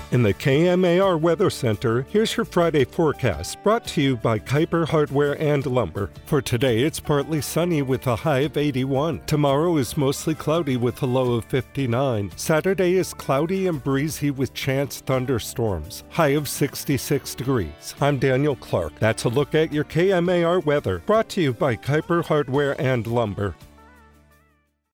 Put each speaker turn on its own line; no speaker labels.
In the KMAR Weather Center, here's your Friday forecast, brought to you by Kuiper Hardware and Lumber. For today, it's partly sunny with a high of 81. Tomorrow is mostly cloudy with a low of 59. Saturday is cloudy and breezy with chance thunderstorms, high of 66 degrees. I'm Daniel Clark. That's a look at your KMAR weather, brought to you by Kuiper Hardware and Lumber.